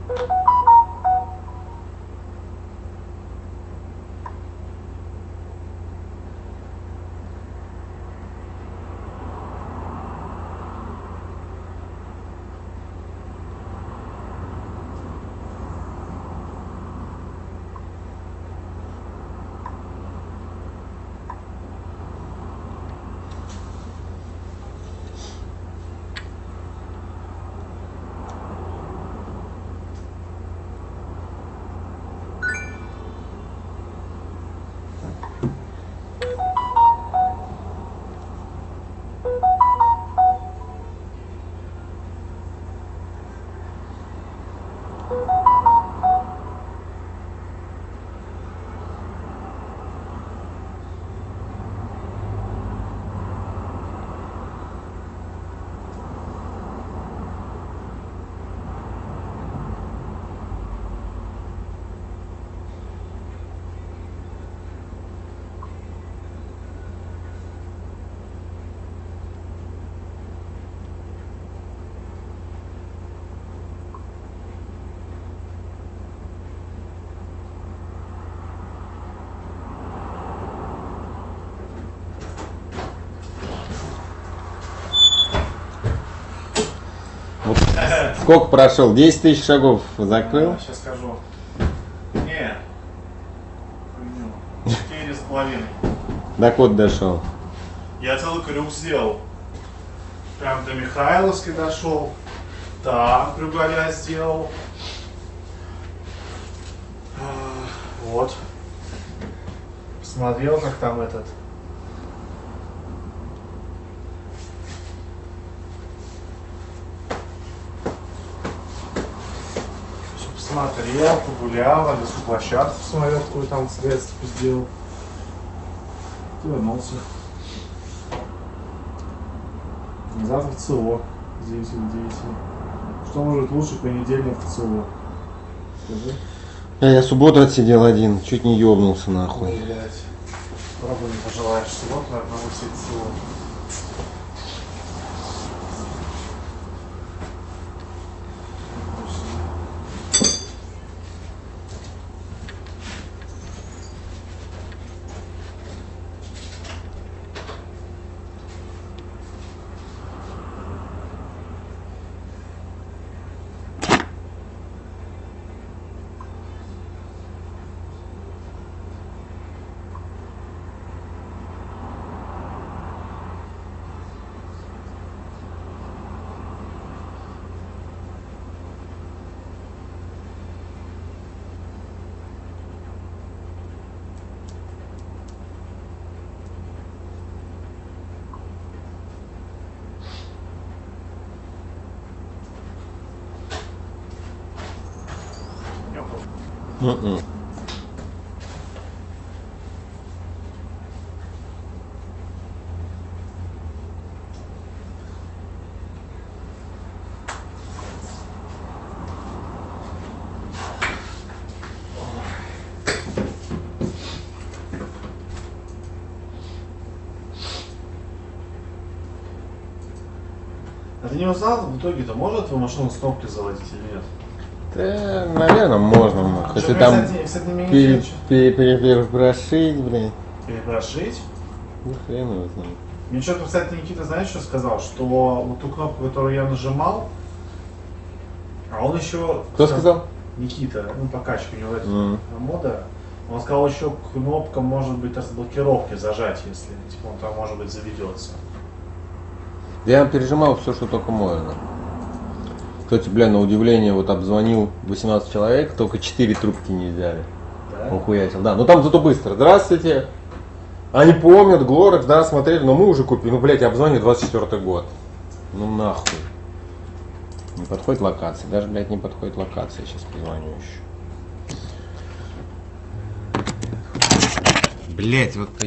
Сколько прошел? 10 тысяч шагов закрыл? Сейчас скажу. Не. 4,5. До куда дошел? Я целый крюк сделал. Прям до Михайловской дошел. Там крюгаля сделал. Вот. Посмотрел, как там этот. Смотрел, погулял, на лесоплощадку посмотрел, какую там средство сделал. И вернулся. Завтра в ЦО. С 9 до 9. Что может лучше понедельник в ЦО? Скажи. Я субботу отсидел один, чуть не ёбнулся нахуй. Ой, блядь. Пробуй не пожелаешь. Субботу, наверное, все ЦО. А ты не узнал, в итоге-то может твою машину с кнопкой заводить или нет? Да, наверное, можно. Если там перепрошить, блядь. Перепрошить? Ну хрен его знает. Мне что-то, кстати, Никита, знаешь, что сказал? Что вот ту кнопку, которую я нажимал, а он еще... Кто сказал? Никита, ну по качке у него это мода. Он сказал, еще кнопка может быть разблокировки зажать, если типа он там может быть заведется. Я пережимал все, что только можно. Кстати, бля, на удивление, вот обзвонил 18 человек, только 4 трубки не взяли. Да? Ухуятил. Да, но там зато быстро. Здравствуйте. Они помнят, Глорекс, да, смотрели, но мы уже купили. Ну, блядь, обзвонил 24-й год. Ну нахуй. Не подходит локация. Даже, блядь, не подходит локация. Сейчас позвоню еще. Блядь, вот